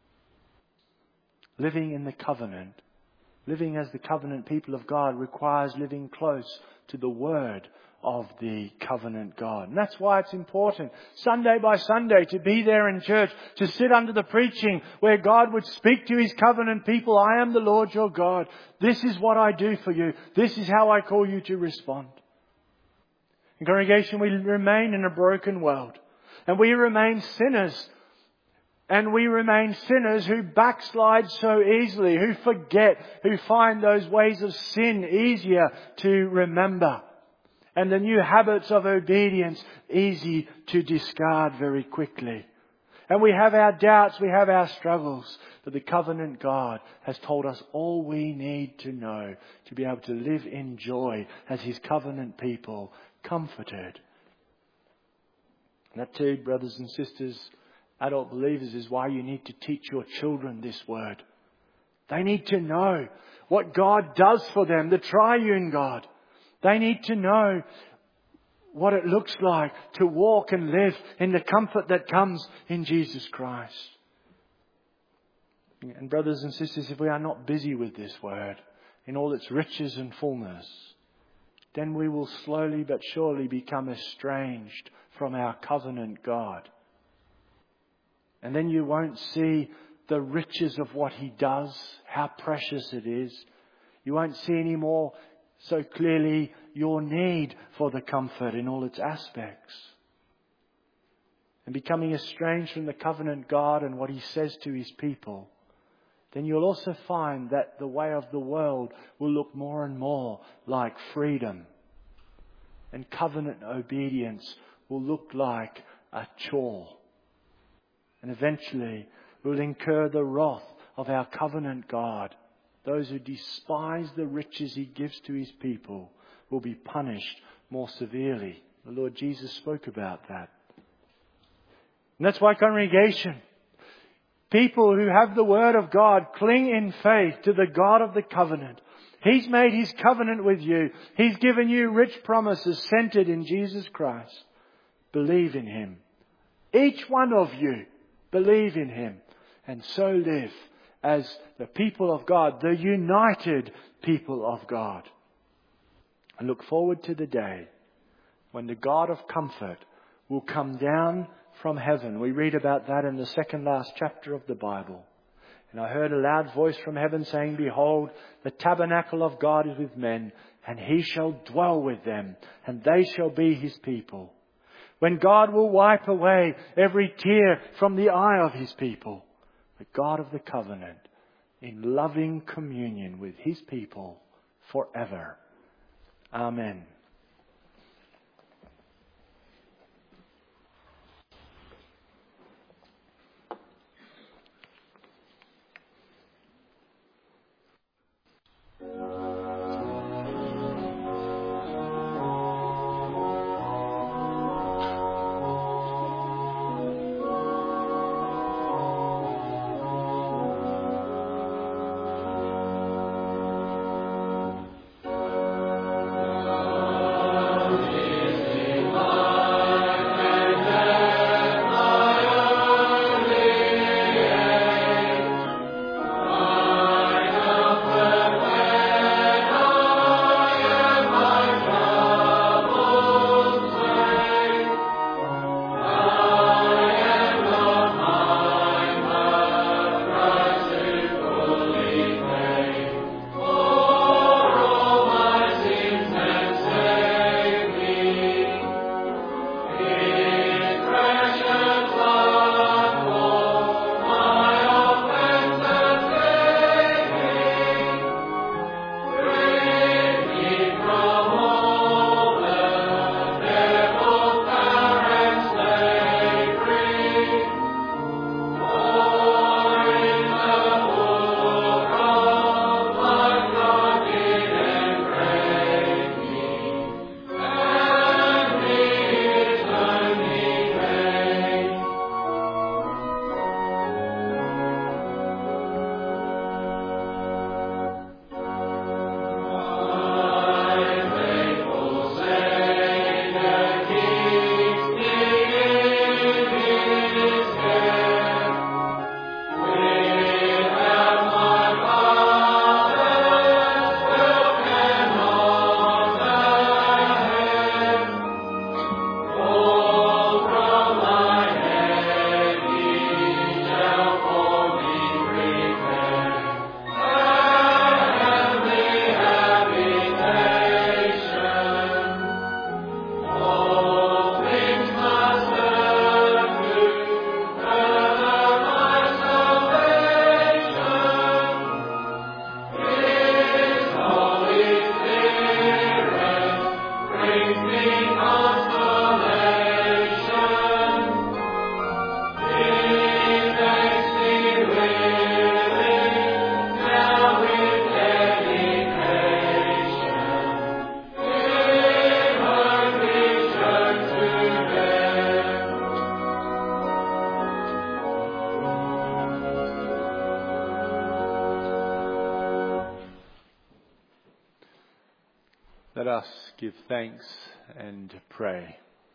Living in the covenant, living as the covenant people of God, requires living close to the word of the covenant God. And that's why it's important, Sunday by Sunday, to be there in church, to sit under the preaching where God would speak to His covenant people. I am the Lord your God. This is what I do for you. This is how I call you to respond. In congregation, we remain in a broken world. And we remain sinners. And we remain sinners who backslide so easily, who forget, who find those ways of sin easier to remember. And the new habits of obedience easy to discard very quickly. And we have our doubts, we have our struggles. But the covenant God has told us all we need to know to be able to live in joy as His covenant people, comforted. And that too, brothers and sisters, adult believers, is why you need to teach your children this word. They need to know what God does for them, the triune God. They need to know what it looks like to walk and live in the comfort that comes in Jesus Christ. And brothers and sisters, if we are not busy with this word in all its riches and fullness, then we will slowly but surely become estranged from our covenant God. And then you won't see the riches of what He does, how precious it is. You won't see any more so clearly your need for the comfort in all its aspects. And becoming estranged from the covenant God and what He says to His people, then you'll also find that the way of the world will look more and more like freedom. And covenant obedience will look like a chore. And eventually we'll incur the wrath of our covenant God. Those who despise the riches He gives to His people will be punished more severely. The Lord Jesus spoke about that. And that's why, congregation, people who have the Word of God cling in faith to the God of the covenant. He's made His covenant with you. He's given you rich promises centered in Jesus Christ. Believe in Him. Each one of you, believe in Him. And so live as the people of God, the united people of God. And look forward to the day when the God of comfort will come down from heaven. We read about that in the second last chapter of the Bible. And I heard a loud voice from heaven saying, Behold, the tabernacle of God is with men, and He shall dwell with them, and they shall be His people. When God will wipe away every tear from the eye of His people. The God of the covenant, in loving communion with His people forever. Amen. give thanks and pray.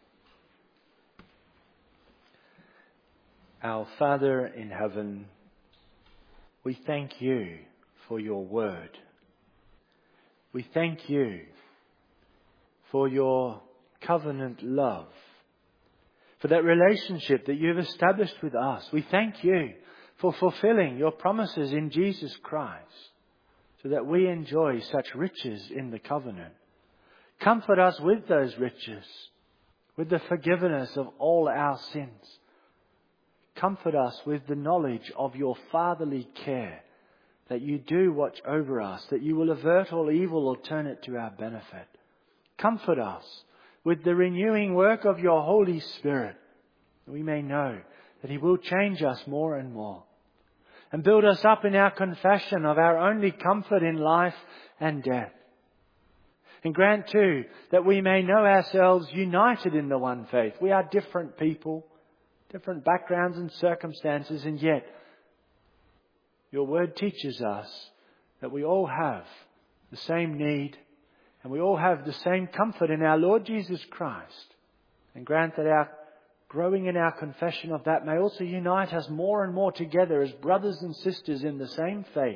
Our Father in heaven, we thank you for your word. We thank you for your covenant love, for that relationship that you've established with us. We thank you for fulfilling your promises in Jesus Christ, so that we enjoy such riches in the covenant. Comfort us with those riches, with the forgiveness of all our sins. Comfort us with the knowledge of your fatherly care, that you do watch over us, that you will avert all evil or turn it to our benefit. Comfort us with the renewing work of your Holy Spirit, that we may know that He will change us more and more. And build us up in our confession of our only comfort in life and death. And grant too that we may know ourselves united in the one faith. We are different people, different backgrounds and circumstances, and yet your word teaches us that we all have the same need and we all have the same comfort in our Lord Jesus Christ. And grant that our growing in our confession of that may also unite us more and more together as brothers and sisters in the same faith.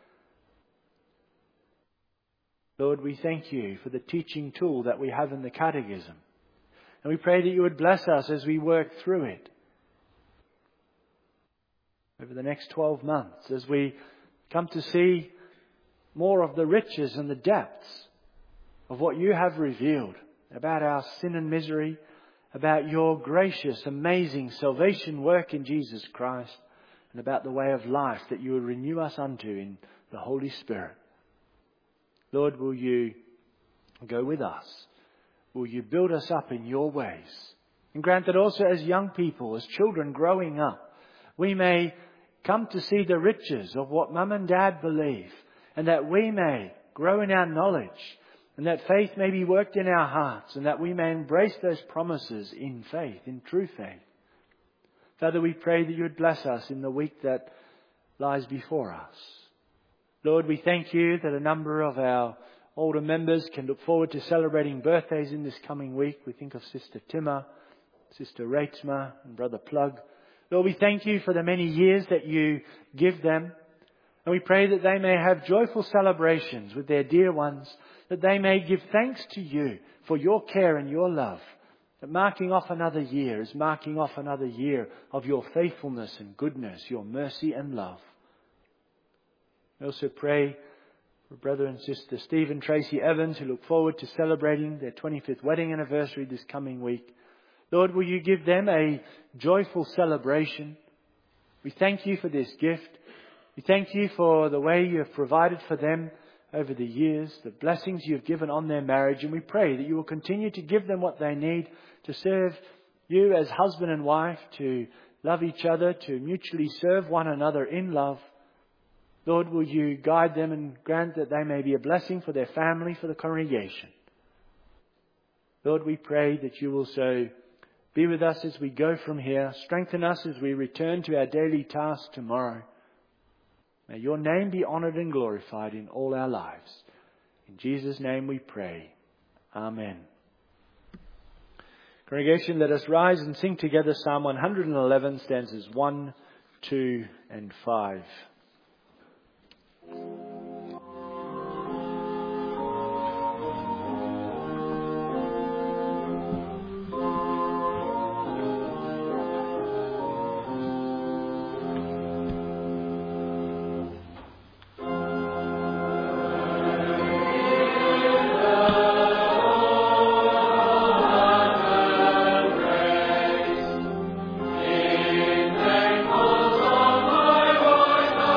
Lord, we thank you for the teaching tool that we have in the Catechism. And we pray that you would bless us as we work through it over the next twelve months, as we come to see more of the riches and the depths of what you have revealed about our sin and misery, about your gracious, amazing salvation work in Jesus Christ, and about the way of life that you will renew us unto in the Holy Spirit. Lord, will you go with us? Will you build us up in your ways? And grant that also as young people, as children growing up, we may come to see the riches of what Mum and Dad believe, and that we may grow in our knowledge, and that faith may be worked in our hearts, and that we may embrace those promises in faith, in true faith. Father, we pray that you would bless us in the week that lies before us. Lord, we thank you that a number of our older members can look forward to celebrating birthdays in this coming week. We think of Sister Timmer, Sister Reitzma, and Brother Plug. Lord, we thank you for the many years that you give them. And we pray that they may have joyful celebrations with their dear ones, that they may give thanks to you for your care and your love. That marking off another year is marking off another year of your faithfulness and goodness, your mercy and love. We also pray for brother and sister Steve and Tracy Evans, who look forward to celebrating their twenty-fifth wedding anniversary this coming week. Lord, will you give them a joyful celebration? We thank you for this gift. We thank you for the way you have provided for them over the years, the blessings you have given on their marriage. And we pray that you will continue to give them what they need to serve you as husband and wife, to love each other, to mutually serve one another in love. Lord, will you guide them and grant that they may be a blessing for their family, for the congregation. Lord, we pray that you will so be with us as we go from here. Strengthen us as we return to our daily tasks tomorrow. May your name be honoured and glorified in all our lives. In Jesus' name we pray. Amen. Congregation, let us rise and sing together Psalm one hundred eleven, stanzas one, two and five. Thankful for my voice.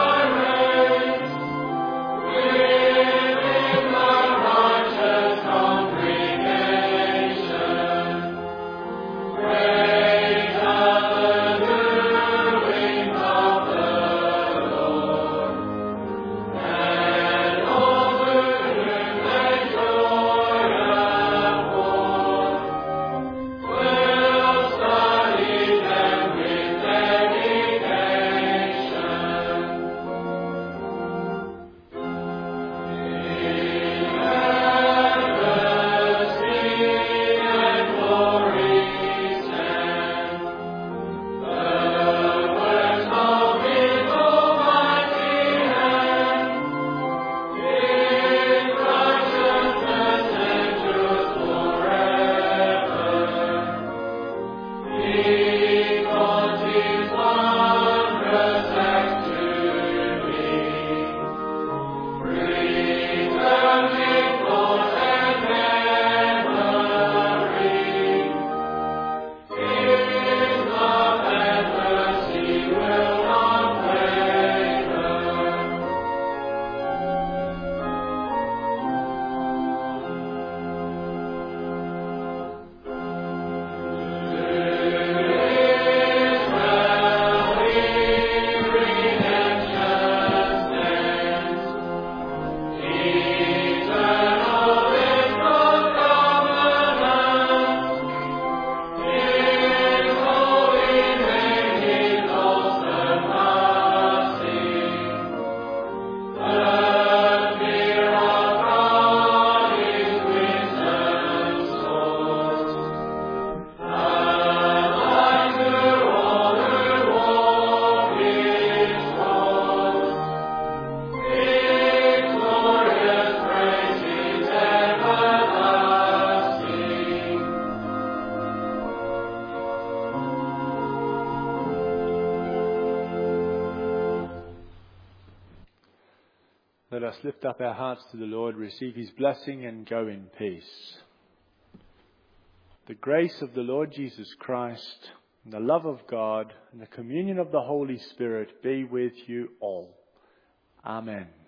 Let us lift up our hearts to the Lord, receive his blessing, and go in peace. The grace of the Lord Jesus Christ, and the love of God, and the communion of the Holy Spirit be with you all. Amen.